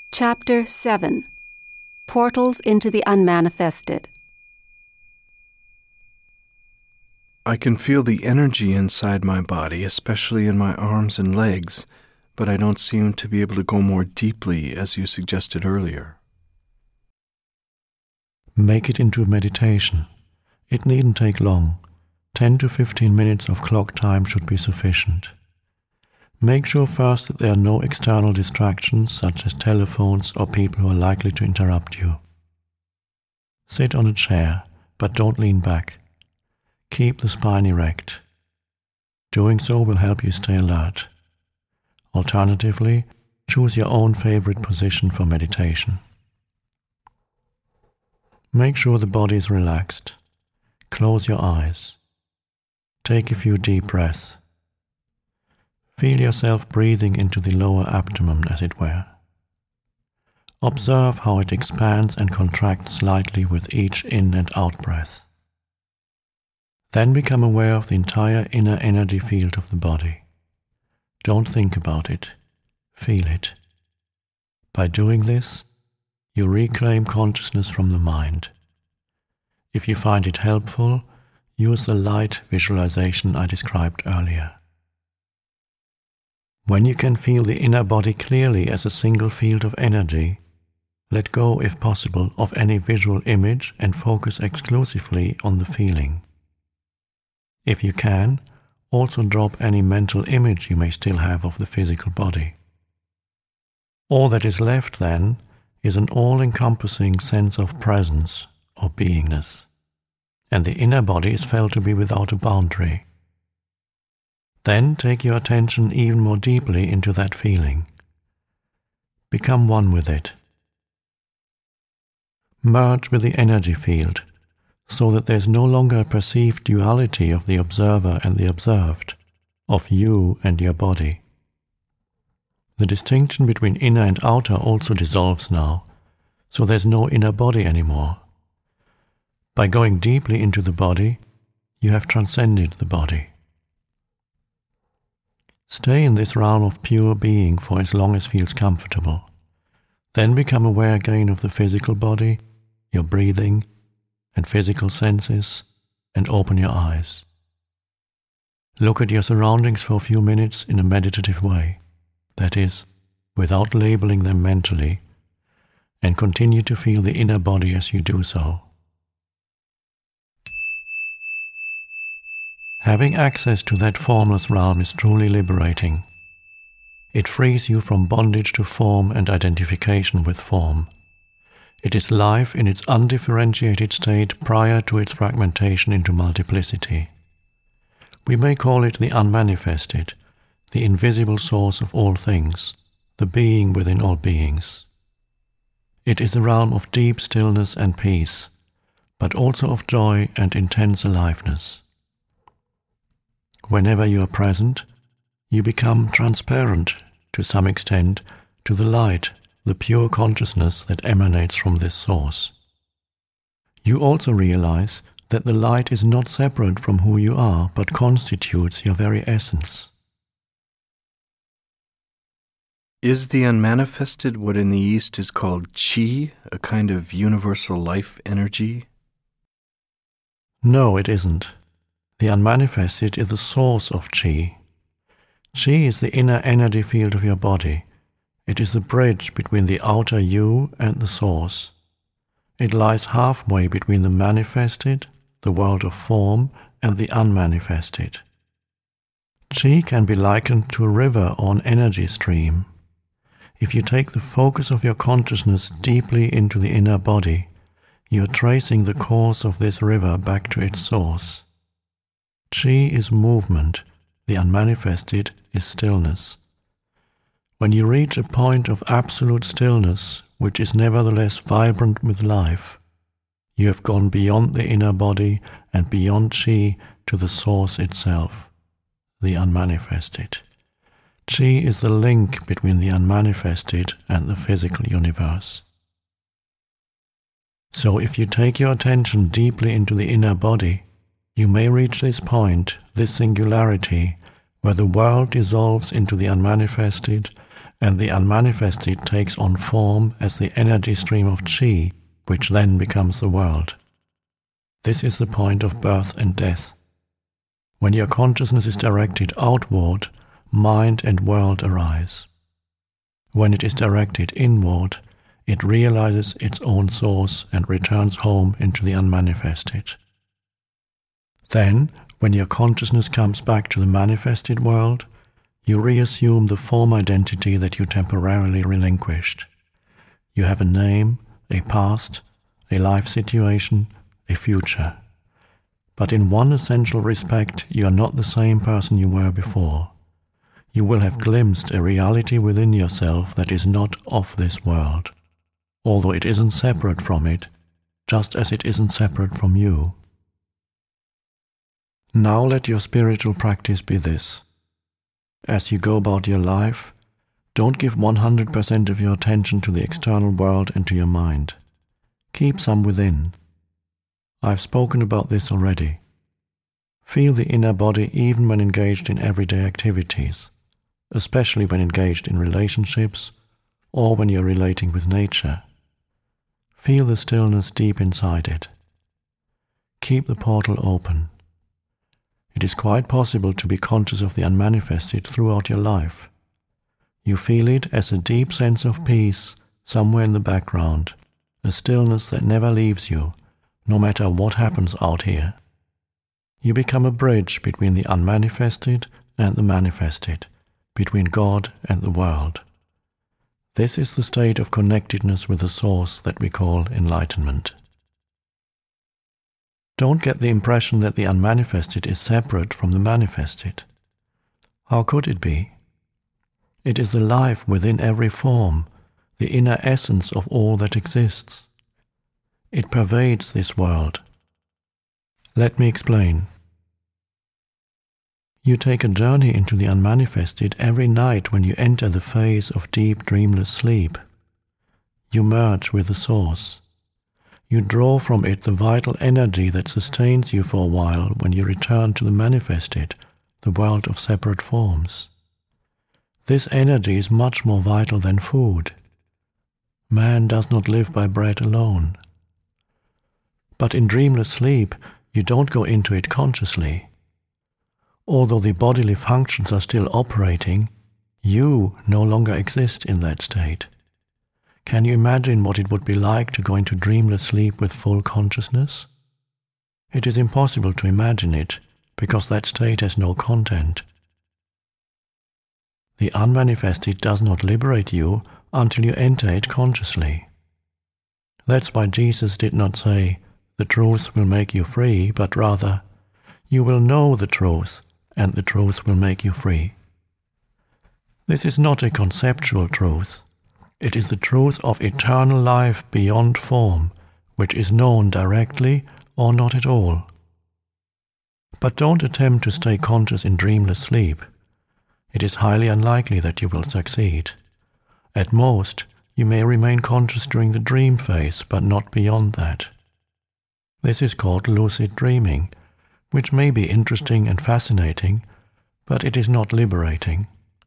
Chapter 7. Portals into the Unmanifested. I can feel the energy inside my body, especially in my arms and legs, but I don't seem to be able to go more deeply as you suggested earlier. Make it into a meditation. It needn't take long. 10 to 15 minutes of clock time should be sufficient. Make sure first that there are no external distractions such as telephones or people who are likely to interrupt you. Sit on a chair, but don't lean back. Keep the spine erect. Doing so will help you stay alert. Alternatively, choose your own favorite position for meditation. Make sure the body is relaxed. Close your eyes. Take a few deep breaths. Feel yourself breathing into the lower abdomen, as it were. Observe how it expands and contracts slightly with each in and out breath. Then become aware of the entire inner energy field of the body. Don't think about it. Feel it. By doing this, you reclaim consciousness from the mind. If you find it helpful, use the light visualization I described earlier. When you can feel the inner body clearly as a single field of energy, let go, if possible, of any visual image and focus exclusively on the feeling. If you can, also drop any mental image you may still have of the physical body. All that is left, then, is an all-encompassing sense of presence or beingness, and the inner body is felt to be without a boundary. Then take your attention even more deeply into that feeling. Become one with it. Merge with the energy field, so that there is no longer a perceived duality of the observer and the observed, of you and your body. The distinction between inner and outer also dissolves now, so there is no inner body anymore. By going deeply into the body, you have transcended the body. Stay in this realm of pure being for as long as feels comfortable. Then become aware again of the physical body, your breathing, and physical senses, and open your eyes. Look at your surroundings for a few minutes in a meditative way, that is, without labeling them mentally, and continue to feel the inner body as you do so. Having access to that formless realm is truly liberating. It frees you from bondage to form and identification with form. It is life in its undifferentiated state prior to its fragmentation into multiplicity. We may call it the unmanifested, the invisible source of all things, the being within all beings. It is a realm of deep stillness and peace, but also of joy and intense aliveness. Whenever you are present, you become transparent, to some extent, to the light, the pure consciousness that emanates from this source. You also realize that the light is not separate from who you are, but constitutes your very essence. Is the unmanifested what in the East is called Qi, a kind of universal life energy? No, it isn't. The unmanifested is the source of Qi. Qi is the inner energy field of your body. It is the bridge between the outer you and the source. It lies halfway between the manifested, the world of form, and the unmanifested. Qi can be likened to a river or an energy stream. If you take the focus of your consciousness deeply into the inner body, you are tracing the course of this river back to its source. Qi is movement, the unmanifested is stillness. When you reach a point of absolute stillness, which is nevertheless vibrant with life, you have gone beyond the inner body and beyond Qi to the source itself, the unmanifested. Qi is the link between the unmanifested and the physical universe. So if you take your attention deeply into the inner body, you may reach this point, this singularity, where the world dissolves into the unmanifested and the unmanifested takes on form as the energy stream of Qi, which then becomes the world. This is the point of birth and death. When your consciousness is directed outward, mind and world arise. When it is directed inward, it realizes its own source and returns home into the unmanifested. Then, when your consciousness comes back to the manifested world, you reassume the form identity that you temporarily relinquished. You have a name, a past, a life situation, a future. But in one essential respect, you are not the same person you were before. You will have glimpsed a reality within yourself that is not of this world, although it isn't separate from it, just as it isn't separate from you. Now let your spiritual practice be this. As you go about your life, don't give 100% of your attention to the external world and to your mind. Keep some within. I've spoken about this already. Feel the inner body even when engaged in everyday activities, especially when engaged in relationships or when you're relating with nature. Feel the stillness deep inside it. Keep the portal open. It is quite possible to be conscious of the unmanifested throughout your life. You feel it as a deep sense of peace somewhere in the background, a stillness that never leaves you, no matter what happens out here. You become a bridge between the unmanifested and the manifested, between God and the world. This is the state of connectedness with the source that we call enlightenment. Don't get the impression that the unmanifested is separate from the manifested. How could it be? It is the life within every form, the inner essence of all that exists. It pervades this world. Let me explain. You take a journey into the unmanifested every night when you enter the phase of deep dreamless sleep. You merge with the source. You draw from it the vital energy that sustains you for a while when you return to the manifested, the world of separate forms. This energy is much more vital than food. Man does not live by bread alone. But in dreamless sleep, you don't go into it consciously. Although the bodily functions are still operating, you no longer exist in that state. Can you imagine what it would be like to go into dreamless sleep with full consciousness? It is impossible to imagine it, because that state has no content. The unmanifested does not liberate you until you enter it consciously. That's why Jesus did not say, "The truth will make you free," but rather, "You will know the truth, and the truth will make you free." This is not a conceptual truth. It is the truth of eternal life beyond form, which is known directly or not at all. But don't attempt to stay conscious in dreamless sleep. It is highly unlikely that you will succeed. At most, you may remain conscious during the dream phase, but not beyond that. This is called lucid dreaming, which may be interesting and fascinating, but it is not liberating.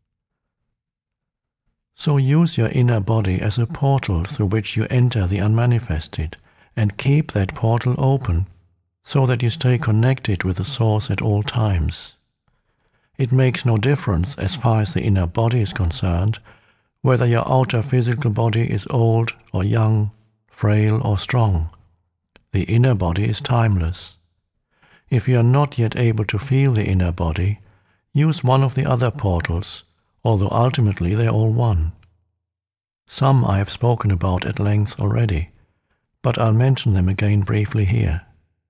So use your inner body as a portal through which you enter the unmanifested, and keep that portal open so that you stay connected with the source at all times. It makes no difference as far as the inner body is concerned, whether your outer physical body is old or young, frail or strong. The inner body is timeless. If you are not yet able to feel the inner body, use one of the other portals, although ultimately they are all one. Some I have spoken about at length already, but I'll mention them again briefly here.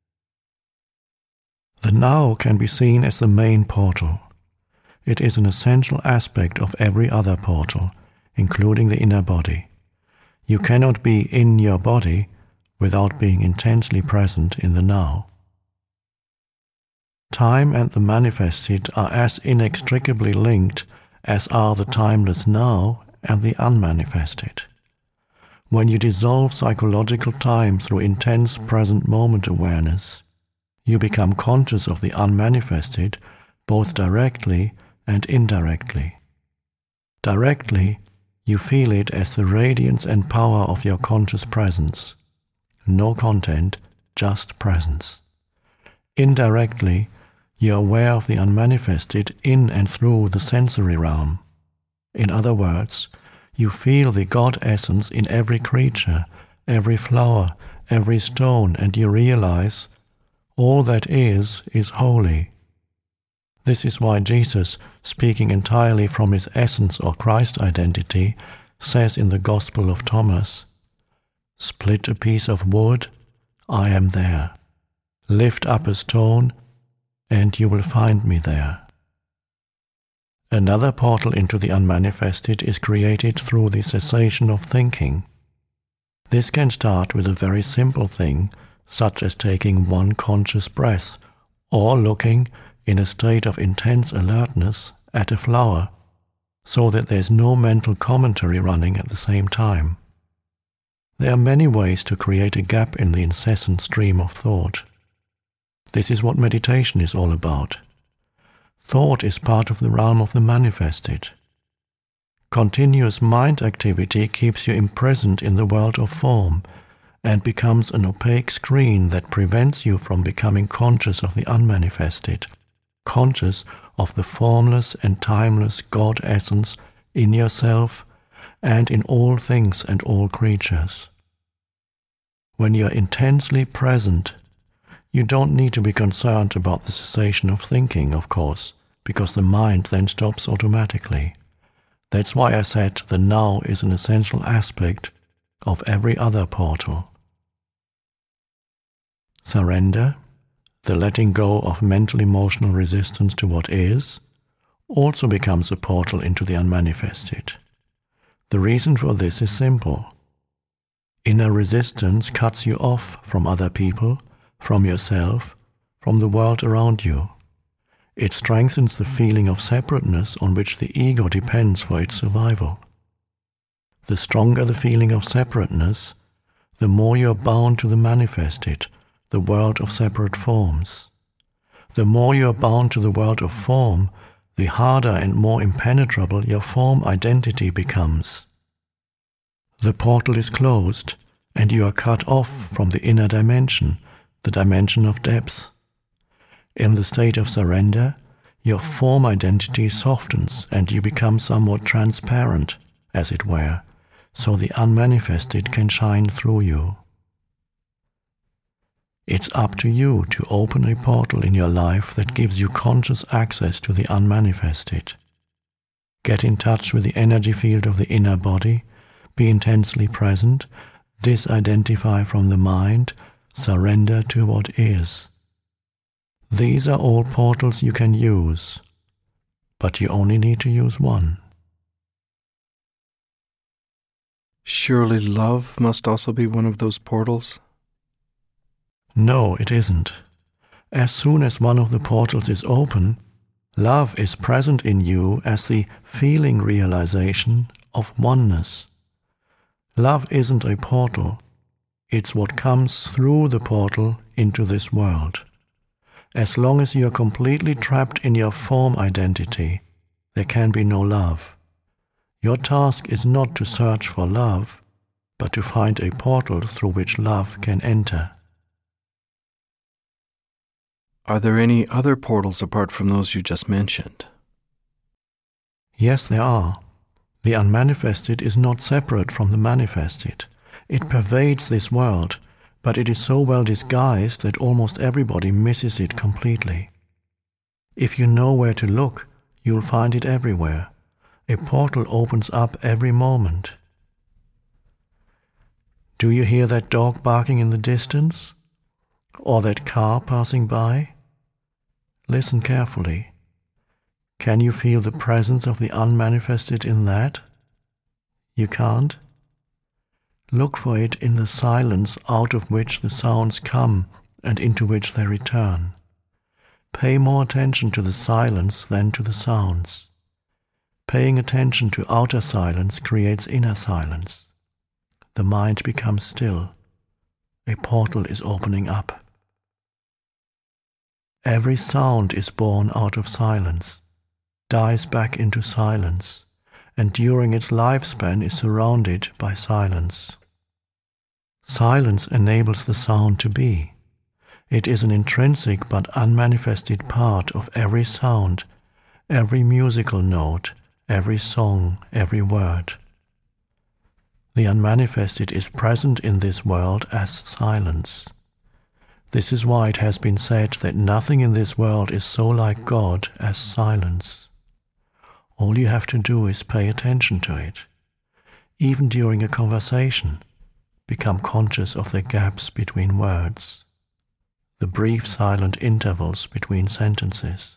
The now can be seen as the main portal. It is an essential aspect of every other portal, including the inner body. You cannot be in your body without being intensely present in the now. Time and the manifested are as inextricably linked as are the timeless now and the unmanifested. When you dissolve psychological time through intense present moment awareness, you become conscious of the unmanifested both directly and indirectly. Directly, You feel it as the radiance and power of your conscious presence. No content, just presence. Indirectly, you are aware of the unmanifested in and through the sensory realm. In other words, you feel the God essence in every creature, every flower, every stone, and you realize all that is holy. This is why Jesus, speaking entirely from his essence or Christ identity, says in the Gospel of Thomas, "Split a piece of wood, I am there. Lift up a stone, and you will find me there." Another portal into the unmanifested is created through the cessation of thinking. This can start with a very simple thing, such as taking one conscious breath, or looking, in a state of intense alertness, at a flower, so that there's no mental commentary running at the same time. There are many ways to create a gap in the incessant stream of thought. This is what meditation is all about. Thought is part of the realm of the manifested. Continuous mind activity keeps you imprisoned in the world of form and becomes an opaque screen that prevents you from becoming conscious of the unmanifested, conscious of the formless and timeless God essence in yourself and in all things and all creatures. When you are intensely present, you don't need to be concerned about the cessation of thinking, of course, because the mind then stops automatically. That's why I said the now is an essential aspect of every other portal. Surrender, the letting go of mental-emotional resistance to what is, also becomes a portal into the unmanifested. The reason for this is simple. Inner resistance cuts you off from other people, from yourself, from the world around you. It strengthens the feeling of separateness on which the ego depends for its survival. The stronger the feeling of separateness, the more you are bound to the manifested, the world of separate forms. The more you are bound to the world of form, the harder and more impenetrable your form identity becomes. The portal is closed, and you are cut off from the inner dimension, the dimension of depth. In the state of surrender, your form identity softens and you become somewhat transparent, as it were, so the unmanifested can shine through you. It's up to you to open a portal in your life that gives you conscious access to the unmanifested. Get in touch with the energy field of the inner body, be intensely present, disidentify from the mind, surrender to what is. These are all portals you can use, but you only need to use one. Surely love must also be one of those portals? No, it isn't. As soon as one of the portals is open, love is present in you as the feeling realization of oneness. Love isn't a portal. It's what comes through the portal into this world. As long as you are completely trapped in your form identity, there can be no love. Your task is not to search for love, but to find a portal through which love can enter. Are there any other portals apart from those you just mentioned? Yes, there are. The unmanifested is not separate from the manifested. It pervades this world, but it is so well disguised that almost everybody misses it completely. If you know where to look, you'll find it everywhere. A portal opens up every moment. Do you hear that dog barking in the distance? Or that car passing by? Listen carefully. Can you feel the presence of the unmanifested in that? You can't? Look for it in the silence out of which the sounds come and into which they return. Pay more attention to the silence than to the sounds. Paying attention to outer silence creates inner silence. The mind becomes still. A portal is opening up. Every sound is born out of silence, dies back into silence, and during its lifespan is surrounded by silence. Silence enables the sound to be. It is an intrinsic but unmanifested part of every sound, every musical note, every song, every word. The unmanifested is present in this world as silence. This is why it has been said that nothing in this world is so like God as silence. All you have to do is pay attention to it. Even during a conversation, become conscious of the gaps between words, the brief silent intervals between sentences.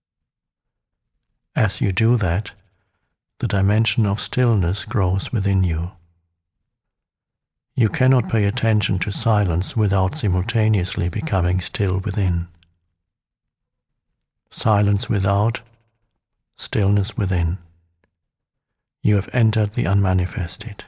As you do that, the dimension of stillness grows within you. You cannot pay attention to silence without simultaneously becoming still within. Silence without, stillness within. You have entered the unmanifested.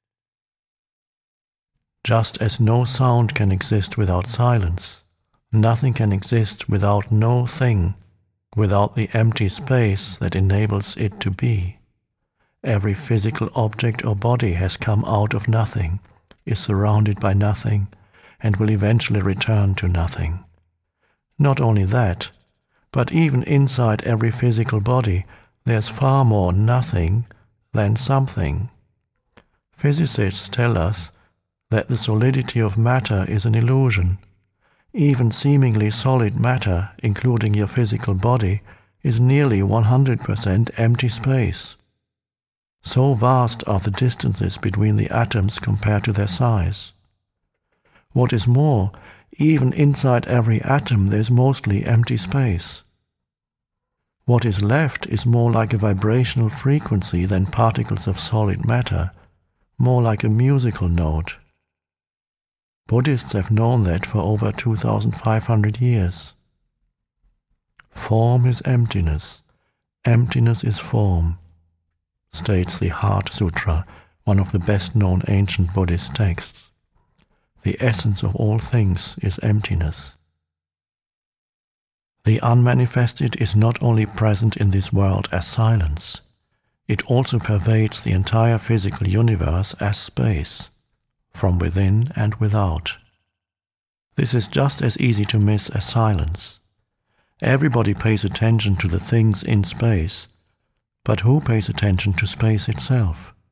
Just as no sound can exist without silence, nothing can exist without no thing, without the empty space that enables it to be. Every physical object or body has come out of nothing, is surrounded by nothing, and will eventually return to nothing. Not only that, but even inside every physical body, there's far more nothing than something. Physicists tell us that the solidity of matter is an illusion. Even seemingly solid matter, including your physical body, is nearly 100% empty space. So vast are the distances between the atoms compared to their size. What is more, even inside every atom there's mostly empty space. What is left is more like a vibrational frequency than particles of solid matter, more like a musical note. Buddhists have known that for over 2,500 years. Form is emptiness, emptiness is form, states the Heart Sutra, one of the best-known ancient Buddhist texts. The essence of all things is emptiness. The unmanifested is not only present in this world as silence, it also pervades the entire physical universe as space, from within and without. This is just as easy to miss as silence. Everybody pays attention to the things in space, but who pays attention to space itself?